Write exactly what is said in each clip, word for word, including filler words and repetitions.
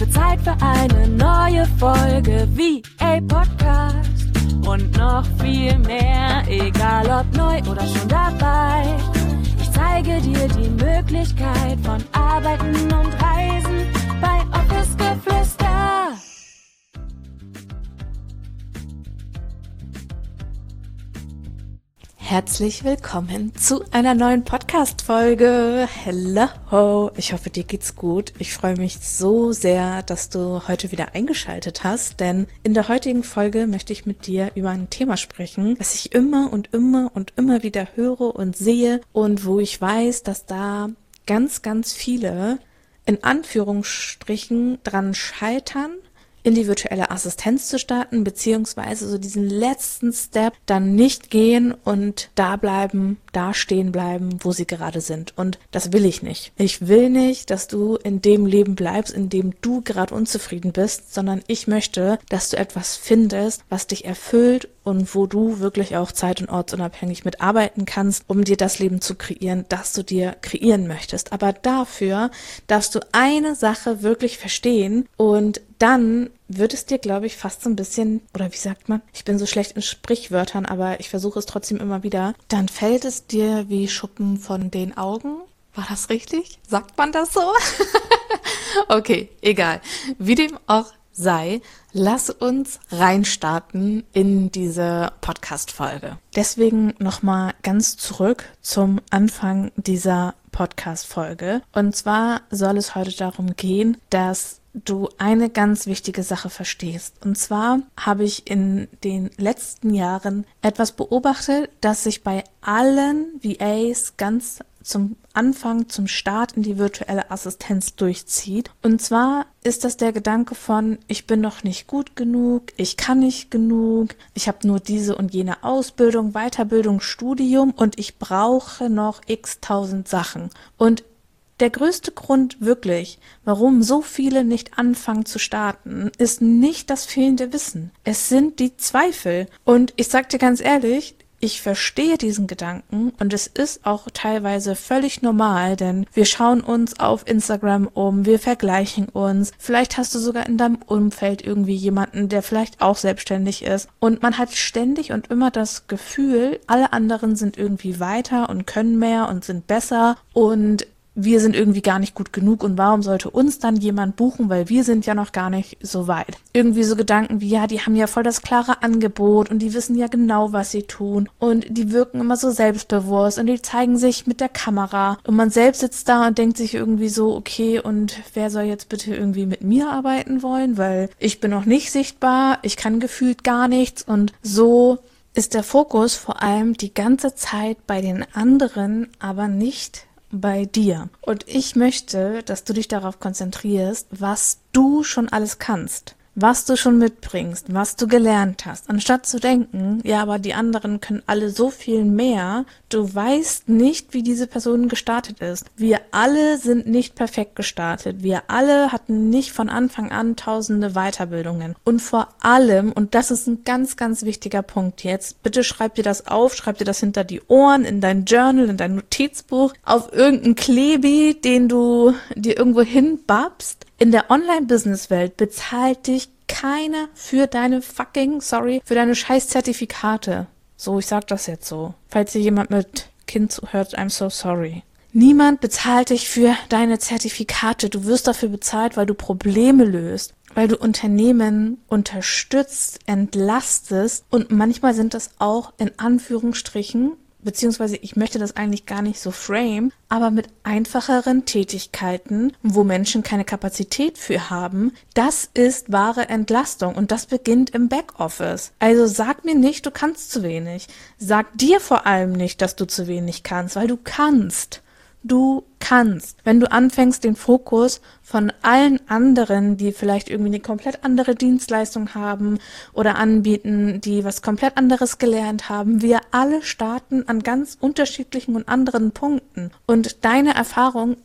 Wird Zeit für eine neue Folge V A Podcast und noch viel mehr, egal ob neu oder schon dabei. Ich zeige dir die Möglichkeit von Arbeiten und Reisen bei Office Geflüster. Herzlich willkommen zu einer neuen Podcast-Folge. Hello, ich hoffe, dir geht's gut. Ich freue mich so sehr, dass du heute wieder eingeschaltet hast, denn in der heutigen Folge möchte ich mit dir über ein Thema sprechen, das ich immer und immer und immer wieder höre und sehe und wo ich weiß, dass da ganz, ganz viele in Anführungsstrichen dran scheitern, in die virtuelle Assistenz zu starten, beziehungsweise so diesen letzten Step dann nicht gehen und da bleiben, da stehen bleiben, wo sie gerade sind. Und das will ich nicht. Ich will nicht, dass du in dem Leben bleibst, in dem du gerade unzufrieden bist, sondern ich möchte, dass du etwas findest, was dich erfüllt und wo du wirklich auch zeit- und ortsunabhängig mitarbeiten kannst, um dir das Leben zu kreieren, das du dir kreieren möchtest. Aber dafür darfst du eine Sache wirklich verstehen und dann wird es dir, glaube ich, fast so ein bisschen, oder wie sagt man, ich bin so schlecht in Sprichwörtern, aber ich versuche es trotzdem immer wieder, dann fällt es dir wie Schuppen von den Augen. War das richtig? Sagt man das so? Okay, egal. Wie dem auch sei, lass uns reinstarten in diese Podcast-Folge. Deswegen nochmal ganz zurück zum Anfang dieser Podcast-Folge. Und zwar soll es heute darum gehen, dass du eine ganz wichtige Sache verstehst. Und zwar habe ich in den letzten Jahren etwas beobachtet, das sich bei allen V As ganz zum Anfang, zum Start in die virtuelle Assistenz durchzieht. Und zwar ist das der Gedanke von, ich bin noch nicht gut genug, ich kann nicht genug, ich habe nur diese und jene Ausbildung, Weiterbildung, Studium und ich brauche noch x tausend Sachen. Und der größte Grund wirklich, warum so viele nicht anfangen zu starten, ist nicht das fehlende Wissen. Es sind die Zweifel. Und ich sag dir ganz ehrlich, ich verstehe diesen Gedanken und es ist auch teilweise völlig normal, denn wir schauen uns auf Instagram um, wir vergleichen uns. Vielleicht hast du sogar in deinem Umfeld irgendwie jemanden, der vielleicht auch selbstständig ist. Und man hat ständig und immer das Gefühl, alle anderen sind irgendwie weiter und können mehr und sind besser und wir sind irgendwie gar nicht gut genug und warum sollte uns dann jemand buchen, weil wir sind ja noch gar nicht so weit. Irgendwie so Gedanken wie, ja, die haben ja voll das klare Angebot und die wissen ja genau, was sie tun und die wirken immer so selbstbewusst und die zeigen sich mit der Kamera und man selbst sitzt da und denkt sich irgendwie so, okay, und wer soll jetzt bitte irgendwie mit mir arbeiten wollen, weil ich bin noch nicht sichtbar, ich kann gefühlt gar nichts und so ist der Fokus vor allem die ganze Zeit bei den anderen, aber nicht bei dir. Und ich möchte, dass du dich darauf konzentrierst, was du schon alles kannst, was du schon mitbringst, was du gelernt hast. Anstatt zu denken, ja, aber die anderen können alle so viel mehr, du weißt nicht, wie diese Person gestartet ist. Wir alle sind nicht perfekt gestartet. Wir alle hatten nicht von Anfang an tausende Weiterbildungen. Und vor allem, und das ist ein ganz, ganz wichtiger Punkt jetzt, bitte schreib dir das auf, schreib dir das hinter die Ohren, in dein Journal, in dein Notizbuch, auf irgendeinen Klebi, den du dir irgendwo hinbabst. In der Online-Business-Welt bezahlt dich keiner für deine fucking, sorry, für deine scheiß Zertifikate. So, ich sag das jetzt so. Falls hier jemand mit Kind zuhört, I'm so sorry. Niemand bezahlt dich für deine Zertifikate. Du wirst dafür bezahlt, weil du Probleme löst, weil du Unternehmen unterstützt, entlastest und manchmal sind das auch in Anführungsstrichen, beziehungsweise ich möchte das eigentlich gar nicht so frame, aber mit einfacheren Tätigkeiten, wo Menschen keine Kapazität für haben, das ist wahre Entlastung und das beginnt im Backoffice. Also sag mir nicht, du kannst zu wenig. Sag dir vor allem nicht, dass du zu wenig kannst, weil du kannst. Du kannst. Wenn du anfängst, den Fokus von allen anderen, die vielleicht irgendwie eine komplett andere Dienstleistung haben oder anbieten, die was komplett anderes gelernt haben, wir alle starten an ganz unterschiedlichen und anderen Punkten. Und deine Erfahrung ist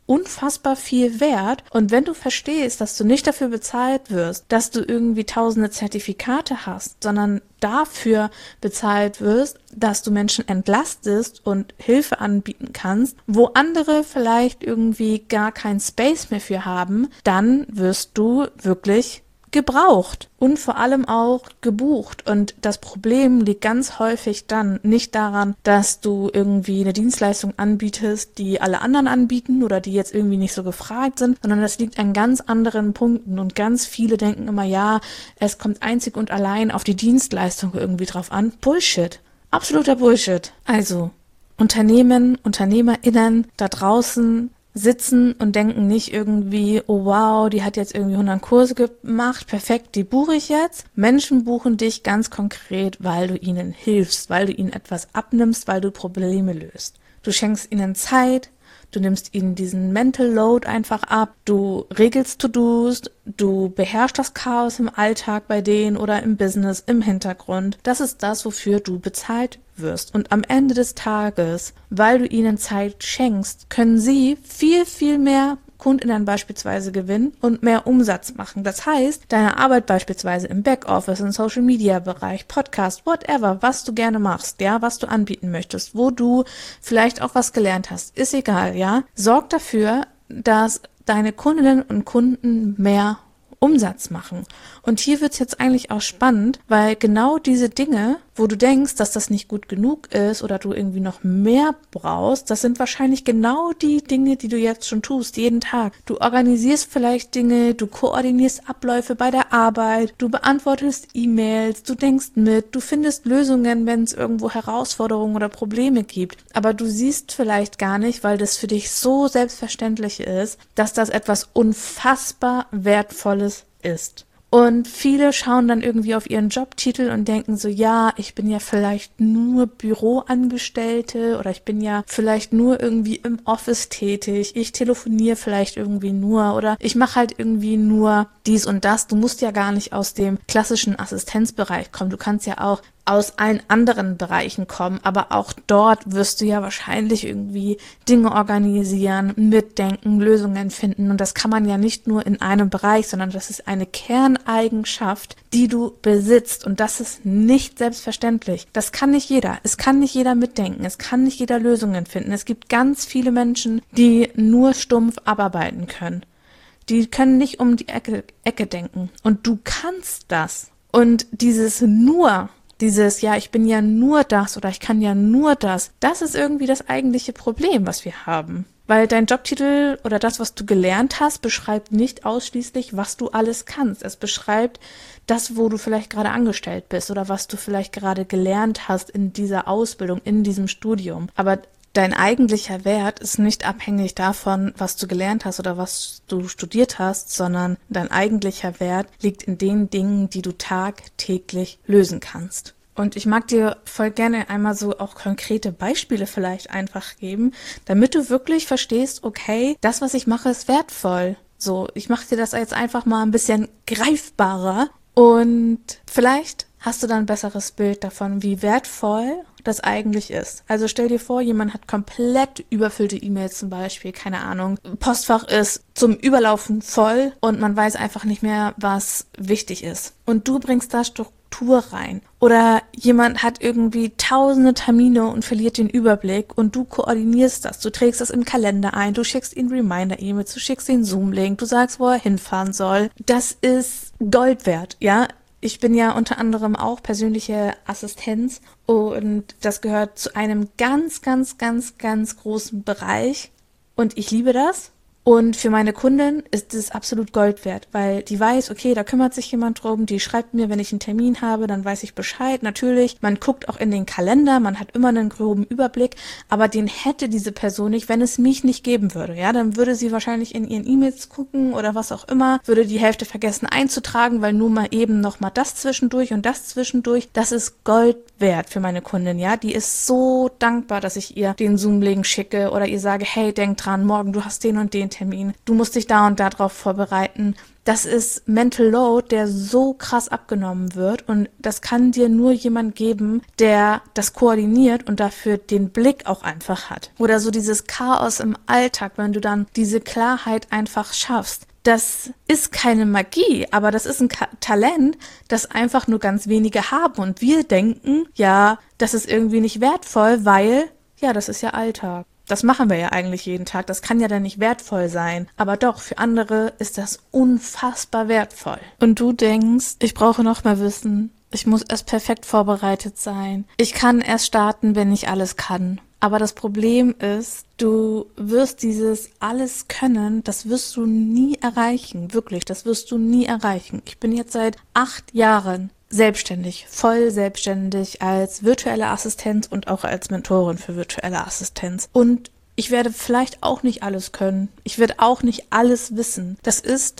unfassbar viel wert. Und wenn du verstehst, dass du nicht dafür bezahlt wirst, dass du irgendwie tausende Zertifikate hast, sondern dafür bezahlt wirst, dass du Menschen entlastest und Hilfe anbieten kannst, wo andere vielleicht irgendwie gar keinen Space mehr für haben, dann wirst du wirklich gebraucht und vor allem auch gebucht. Und das Problem liegt ganz häufig dann nicht daran, dass du irgendwie eine Dienstleistung anbietest, die alle anderen anbieten oder die jetzt irgendwie nicht so gefragt sind, sondern das liegt an ganz anderen Punkten. Und ganz viele denken immer, ja, es kommt einzig und allein auf die Dienstleistung irgendwie drauf an. Bullshit. Absoluter Bullshit. Also, Unternehmen, UnternehmerInnen da draußen sitzen und denken nicht irgendwie, oh wow, die hat jetzt irgendwie hundert Kurse gemacht, perfekt, die buche ich jetzt. Menschen buchen dich ganz konkret, weil du ihnen hilfst, weil du ihnen etwas abnimmst, weil du Probleme löst. Du schenkst ihnen Zeit, du nimmst ihnen diesen Mental Load einfach ab, du regelst To-Dos, du beherrschst das Chaos im Alltag bei denen oder im Business, im Hintergrund. Das ist das, wofür du bezahlt wirst. Und am Ende des Tages, weil du ihnen Zeit schenkst, können sie viel, viel mehr KundInnen beispielsweise gewinnen und mehr Umsatz machen. Das heißt, deine Arbeit beispielsweise im Backoffice, im Social-Media-Bereich, Podcast, whatever, was du gerne machst, ja, was du anbieten möchtest, wo du vielleicht auch was gelernt hast, ist egal, ja. Sorg dafür, dass deine Kundinnen und Kunden mehr Umsatz machen. Und hier wird's jetzt eigentlich auch spannend, weil genau diese Dinge, wo du denkst, dass das nicht gut genug ist oder du irgendwie noch mehr brauchst, das sind wahrscheinlich genau die Dinge, die du jetzt schon tust, jeden Tag. Du organisierst vielleicht Dinge, du koordinierst Abläufe bei der Arbeit, du beantwortest E-Mails, du denkst mit, du findest Lösungen, wenn es irgendwo Herausforderungen oder Probleme gibt. Aber du siehst vielleicht gar nicht, weil das für dich so selbstverständlich ist, dass das etwas unfassbar Wertvolles ist. Und viele schauen dann irgendwie auf ihren Jobtitel und denken so, ja, ich bin ja vielleicht nur Büroangestellte oder ich bin ja vielleicht nur irgendwie im Office tätig, ich telefoniere vielleicht irgendwie nur oder ich mache halt irgendwie nur dies und das. Du musst ja gar nicht aus dem klassischen Assistenzbereich kommen, du kannst ja auch aus allen anderen Bereichen kommen, aber auch dort wirst du ja wahrscheinlich irgendwie Dinge organisieren, mitdenken, Lösungen finden und das kann man ja nicht nur in einem Bereich, sondern das ist eine Kerneigenschaft, die du besitzt und das ist nicht selbstverständlich. Das kann nicht jeder. Es kann nicht jeder mitdenken, es kann nicht jeder Lösungen finden. Es gibt ganz viele Menschen, die nur stumpf abarbeiten können. Die können nicht um die Ecke, Ecke denken und du kannst das. Und dieses nur Dieses, ja, ich bin ja nur das oder ich kann ja nur das, das ist irgendwie das eigentliche Problem, was wir haben. Weil dein Jobtitel oder das, was du gelernt hast, beschreibt nicht ausschließlich, was du alles kannst. Es beschreibt das, wo du vielleicht gerade angestellt bist oder was du vielleicht gerade gelernt hast in dieser Ausbildung, in diesem Studium. Aber dein eigentlicher Wert ist nicht abhängig davon, was du gelernt hast oder was du studiert hast, sondern dein eigentlicher Wert liegt in den Dingen, die du tagtäglich lösen kannst. Und ich mag dir voll gerne einmal so auch konkrete Beispiele vielleicht einfach geben, damit du wirklich verstehst, okay, das, was ich mache, ist wertvoll. So, ich mache dir das jetzt einfach mal ein bisschen greifbarer und vielleicht hast du dann ein besseres Bild davon, wie wertvoll das eigentlich ist. Also stell dir vor, jemand hat komplett überfüllte E-Mails zum Beispiel, keine Ahnung. Postfach ist zum Überlaufen voll und man weiß einfach nicht mehr, was wichtig ist. Und du bringst da Struktur rein. Oder jemand hat irgendwie tausende Termine und verliert den Überblick und du koordinierst das. Du trägst das im Kalender ein, du schickst ihm Reminder-E-Mails, du schickst den Zoom-Link, du sagst, wo er hinfahren soll. Das ist Gold wert, ja. Ich bin ja unter anderem auch persönliche Assistenz und das gehört zu einem ganz, ganz, ganz, ganz großen Bereich und ich liebe das. Und für meine Kundin ist es absolut Gold wert, weil die weiß, okay, da kümmert sich jemand drum, die schreibt mir, wenn ich einen Termin habe, dann weiß ich Bescheid. Natürlich, man guckt auch in den Kalender, man hat immer einen groben Überblick, aber den hätte diese Person nicht, wenn es mich nicht geben würde. Ja, dann würde sie wahrscheinlich in ihren E-Mails gucken oder was auch immer, würde die Hälfte vergessen einzutragen, weil nur mal eben noch mal das zwischendurch und das zwischendurch. Das ist Gold wert für meine Kundin, ja. Die ist so dankbar, dass ich ihr den Zoom-Link schicke oder ihr sage, hey, denk dran, morgen du hast den und den Termin. Du musst dich da und da drauf vorbereiten. Das ist Mental Load, der so krass abgenommen wird und das kann dir nur jemand geben, der das koordiniert und dafür den Blick auch einfach hat. Oder so dieses Chaos im Alltag, wenn du dann diese Klarheit einfach schaffst. Das ist keine Magie, aber das ist ein Ka- Talent, das einfach nur ganz wenige haben. Und wir denken, ja, das ist irgendwie nicht wertvoll, weil, ja, das ist ja Alltag. Das machen wir ja eigentlich jeden Tag. Das kann ja dann nicht wertvoll sein. Aber doch, für andere ist das unfassbar wertvoll. Und du denkst, ich brauche noch mehr Wissen. Ich muss erst perfekt vorbereitet sein. Ich kann erst starten, wenn ich alles kann. Aber das Problem ist, du wirst dieses alles können, das wirst du nie erreichen. Wirklich, das wirst du nie erreichen. Ich bin jetzt seit acht Jahren selbstständig, voll selbstständig als virtuelle Assistenz und auch als Mentorin für virtuelle Assistenz. Und ich werde vielleicht auch nicht alles können. Ich werde auch nicht alles wissen. Das ist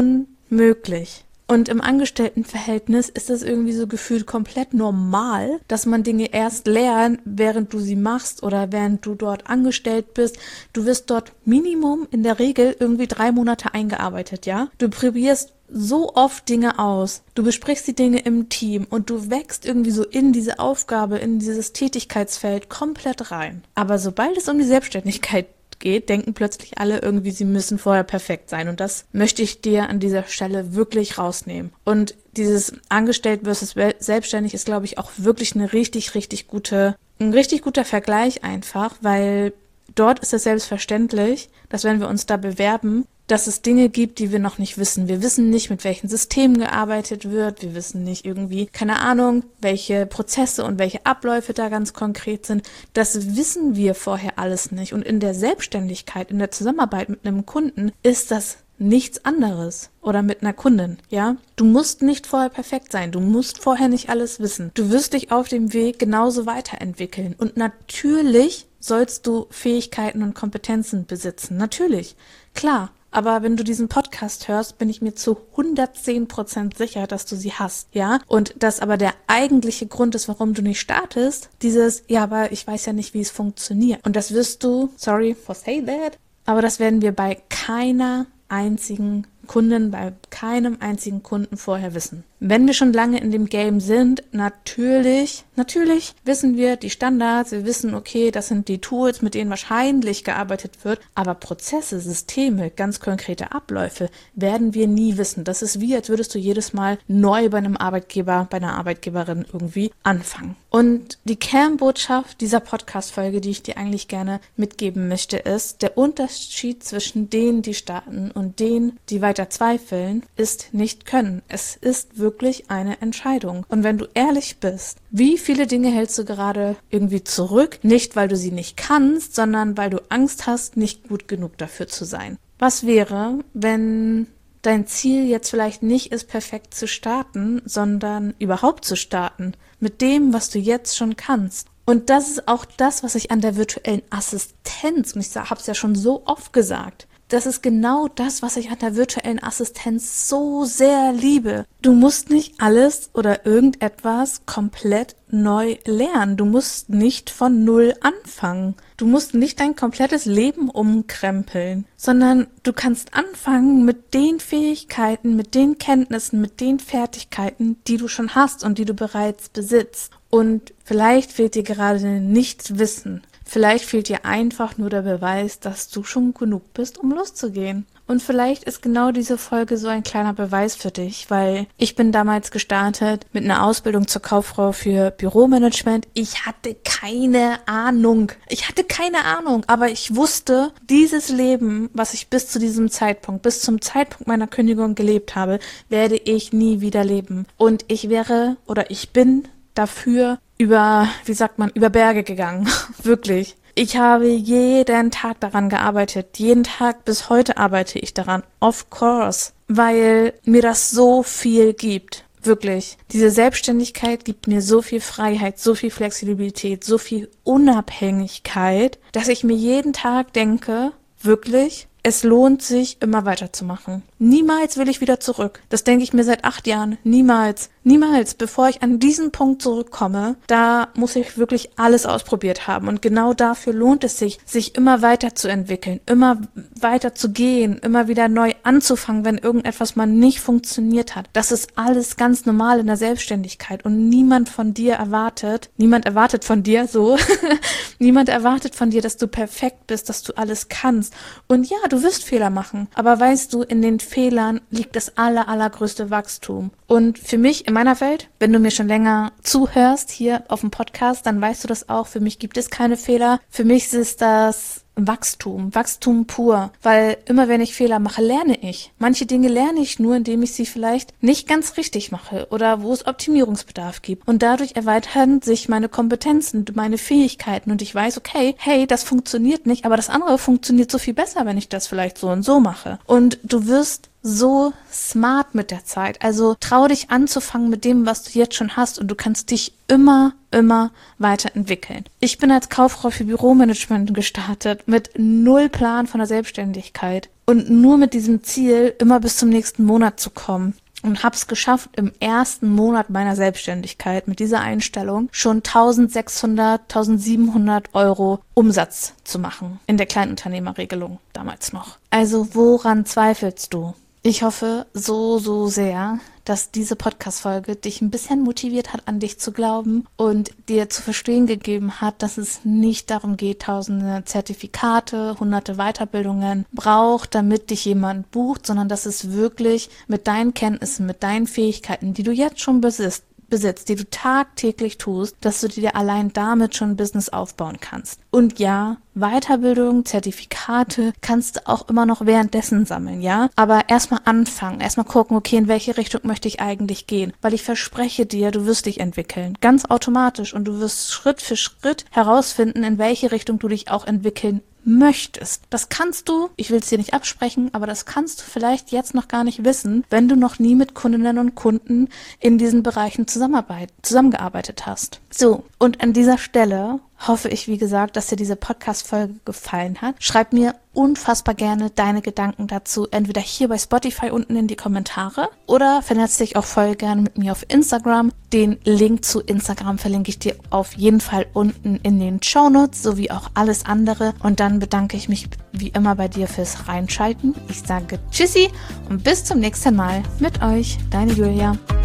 unmöglich. Und im Angestelltenverhältnis ist das irgendwie so gefühlt komplett normal, dass man Dinge erst lernt, während du sie machst oder während du dort angestellt bist. Du wirst dort Minimum in der Regel irgendwie drei Monate eingearbeitet, ja? Du probierst so oft Dinge aus. Du besprichst die Dinge im Team und du wächst irgendwie so in diese Aufgabe, in dieses Tätigkeitsfeld komplett rein. Aber sobald es um die Selbstständigkeit geht, denken plötzlich alle irgendwie, sie müssen vorher perfekt sein. Und das möchte ich dir an dieser Stelle wirklich rausnehmen. Und dieses Angestellt versus Selbstständig ist, glaube ich, auch wirklich eine richtig, richtig gute, ein richtig guter Vergleich einfach, weil dort ist es selbstverständlich, dass wenn wir uns da bewerben, dass es Dinge gibt, die wir noch nicht wissen. Wir wissen nicht, mit welchen Systemen gearbeitet wird. Wir wissen nicht irgendwie, keine Ahnung, welche Prozesse und welche Abläufe da ganz konkret sind. Das wissen wir vorher alles nicht. Und in der Selbstständigkeit, in der Zusammenarbeit mit einem Kunden ist das nichts anderes. Oder mit einer Kundin, ja? Du musst nicht vorher perfekt sein. Du musst vorher nicht alles wissen. Du wirst dich auf dem Weg genauso weiterentwickeln. Und natürlich sollst du Fähigkeiten und Kompetenzen besitzen. Natürlich, klar. Aber wenn du diesen Podcast hörst, bin ich mir zu hundertzehn Prozent sicher, dass du sie hast, ja? Und das aber der eigentliche Grund ist, warum du nicht startest, dieses, ja, aber ich weiß ja nicht, wie es funktioniert. Und das wirst du, sorry for say that, aber das werden wir bei keiner einzigen Kundin, bei keinem einzigen Kunden vorher wissen. Wenn wir schon lange in dem Game sind, natürlich, natürlich wissen wir die Standards, wir wissen, okay, das sind die Tools, mit denen wahrscheinlich gearbeitet wird, aber Prozesse, Systeme, ganz konkrete Abläufe werden wir nie wissen. Das ist wie, als würdest du jedes Mal neu bei einem Arbeitgeber, bei einer Arbeitgeberin irgendwie anfangen. Und die Kernbotschaft dieser Podcast-Folge, die ich dir eigentlich gerne mitgeben möchte, ist, der Unterschied zwischen denen, die starten und denen, die weiter zweifeln, ist nicht können. Es ist wirklich eine Entscheidung. Und wenn du ehrlich bist, wie viele Dinge hältst du gerade irgendwie zurück? Nicht, weil du sie nicht kannst, sondern weil du Angst hast, nicht gut genug dafür zu sein. Was wäre, wenn dein Ziel jetzt vielleicht nicht ist, perfekt zu starten, sondern überhaupt zu starten mit dem, was du jetzt schon kannst? Und das ist auch das, was ich an der virtuellen Assistenz, und ich habe es ja schon so oft gesagt, das ist genau das, was ich an der virtuellen Assistenz so sehr liebe. Du musst nicht alles oder irgendetwas komplett neu lernen. Du musst nicht von Null anfangen. Du musst nicht dein komplettes Leben umkrempeln, sondern du kannst anfangen mit den Fähigkeiten, mit den Kenntnissen, mit den Fertigkeiten, die du schon hast und die du bereits besitzt. Und vielleicht fehlt dir gerade nichts Wissen. Vielleicht fehlt dir einfach nur der Beweis, dass du schon genug bist, um loszugehen. Und vielleicht ist genau diese Folge so ein kleiner Beweis für dich, weil ich bin damals gestartet mit einer Ausbildung zur Kauffrau für Büromanagement. Ich hatte keine Ahnung. Ich hatte keine Ahnung, aber ich wusste, dieses Leben, was ich bis zu diesem Zeitpunkt, bis zum Zeitpunkt meiner Kündigung gelebt habe, werde ich nie wieder leben. Und ich wäre oder ich bin dafür über, wie sagt man, über Berge gegangen. Wirklich. Ich habe jeden Tag daran gearbeitet. Jeden Tag bis heute arbeite ich daran. Of course. Weil mir das so viel gibt. Wirklich. Diese Selbstständigkeit gibt mir so viel Freiheit, so viel Flexibilität, so viel Unabhängigkeit, dass ich mir jeden Tag denke, wirklich, es lohnt sich, immer weiterzumachen. Niemals will ich wieder zurück. Das denke ich mir seit acht Jahren. Niemals. Niemals. Bevor ich an diesen Punkt zurückkomme, da muss ich wirklich alles ausprobiert haben. Und genau dafür lohnt es sich, sich immer weiterzuentwickeln, immer weiter zu gehen, immer wieder neu anzufangen, wenn irgendetwas mal nicht funktioniert hat. Das ist alles ganz normal in der Selbstständigkeit. Und niemand von dir erwartet, niemand erwartet von dir so, niemand erwartet von dir, dass du perfekt bist, dass du alles kannst. Und ja, du wirst Fehler machen. Aber weißt du, in den Fehlern liegt das aller, allergrößte Wachstum. Und für mich in meiner Welt, wenn du mir schon länger zuhörst hier auf dem Podcast, dann weißt du das auch. Für mich gibt es keine Fehler. Für mich ist das Wachstum, Wachstum pur, weil immer wenn ich Fehler mache, lerne ich. Manche Dinge lerne ich nur, indem ich sie vielleicht nicht ganz richtig mache oder wo es Optimierungsbedarf gibt. Und dadurch erweitern sich meine Kompetenzen, meine Fähigkeiten und ich weiß, okay, hey, das funktioniert nicht, aber das andere funktioniert so viel besser, wenn ich das vielleicht so und so mache. Und du wirst so smart mit der Zeit. Also trau dich anzufangen mit dem, was du jetzt schon hast und du kannst dich immer, immer weiterentwickeln. Ich bin als Kauffrau für Büromanagement gestartet mit null Plan von der Selbstständigkeit und nur mit diesem Ziel, immer bis zum nächsten Monat zu kommen. Und habe es geschafft, im ersten Monat meiner Selbstständigkeit mit dieser Einstellung schon eintausendsechshundert, eintausendsiebenhundert Euro Umsatz zu machen. In der Kleinunternehmerregelung damals noch. Also woran zweifelst du? Ich hoffe so, so sehr, dass diese Podcast-Folge dich ein bisschen motiviert hat, an dich zu glauben und dir zu verstehen gegeben hat, dass es nicht darum geht, tausende Zertifikate, hunderte Weiterbildungen braucht, damit dich jemand bucht, sondern dass es wirklich mit deinen Kenntnissen, mit deinen Fähigkeiten, die du jetzt schon besitzt, besitzt, die du tagtäglich tust, dass du dir allein damit schon ein Business aufbauen kannst. Und ja, Weiterbildung, Zertifikate kannst du auch immer noch währenddessen sammeln, ja? Aber erstmal anfangen, erstmal gucken, okay, in welche Richtung möchte ich eigentlich gehen? Weil ich verspreche dir, du wirst dich entwickeln, ganz automatisch und du wirst Schritt für Schritt herausfinden, in welche Richtung du dich auch entwickeln möchtest. Das kannst du, ich will es dir nicht absprechen, aber das kannst du vielleicht jetzt noch gar nicht wissen, wenn du noch nie mit Kundinnen und Kunden in diesen Bereichen zusammenarbeit, zusammengearbeitet hast. So, und an dieser Stelle hoffe ich, wie gesagt, dass dir diese Podcast-Folge gefallen hat. Schreib mir unfassbar gerne deine Gedanken dazu, entweder hier bei Spotify unten in die Kommentare oder vernetz dich auch voll gerne mit mir auf Instagram. Den Link zu Instagram verlinke ich dir auf jeden Fall unten in den Shownotes, sowie auch alles andere. Und dann bedanke ich mich wie immer bei dir fürs Reinschalten. Ich sage Tschüssi und bis zum nächsten Mal mit euch, deine Julia.